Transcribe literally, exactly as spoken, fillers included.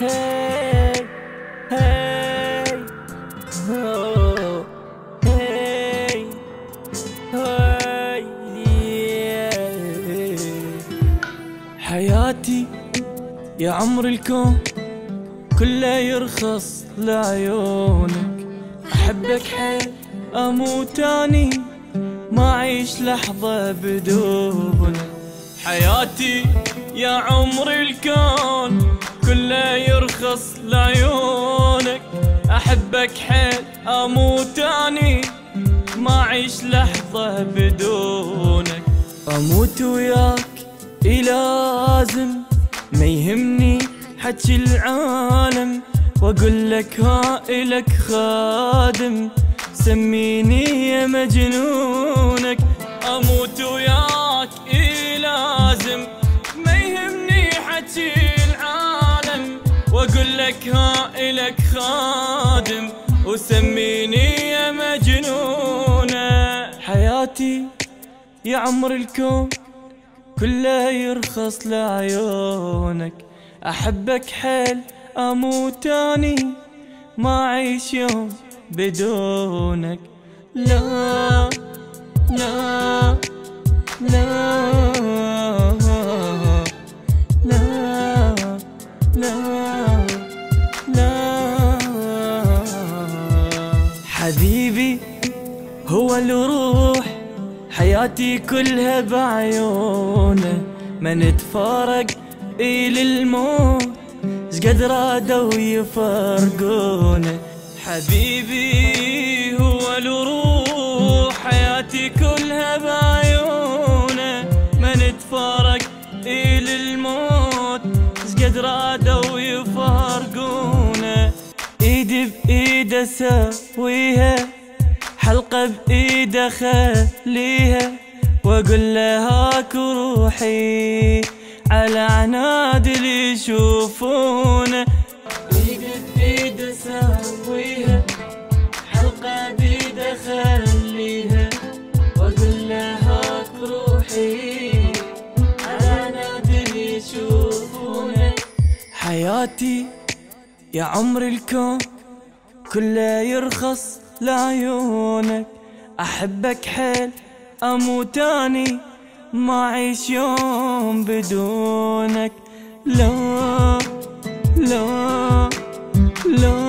هاي هاي هو هاي هاي حياتي يا عمر الكون كله يرخص لعيونك. أحبك حيل أموت أني ما أعيش لحظة بدونك. حياتي يا عمر الكون كله يرخص لعيونك. أحبك حيل أموت أني ما أعيش لحظة بدونك. أموت وياك لازم ما يهمني حكي العالم، واقول لك ها إلك خادم سميني يا مجنونك. اموت وياك لازم ما يهمني حكي العالم، واقول لك ها إلك خادم وسميني يا مجنونة. حياتي يا عمر الكون كله يرخص لعيونك. أحبك حيل أموت أني ما أعيش يوم بدونك. لا لا لا لا لا لا حبيبي هو الروح حياتي كلها بعيونه. ما نتفارق إلى الموت شقد رادوا يفرقونه. حبيبي هو الروح حياتي كلها بعيونه. ما نتفارق إلى الموت شقد رادوا يفرقونه. ايدي بايد اسويها حلقة بايد اخليها، واقول لهاك روحي على عناد اللي يشوفونه. ايد بايد اسويها حلقة بايد اخليها، واقول لهاك روحي على عناد اللي يشوفونه. حياتي يا عمر الكون كله يرخص لعيونك. أحبك حيل أموت أني ما أعيش يوم بدونك. لا لا لا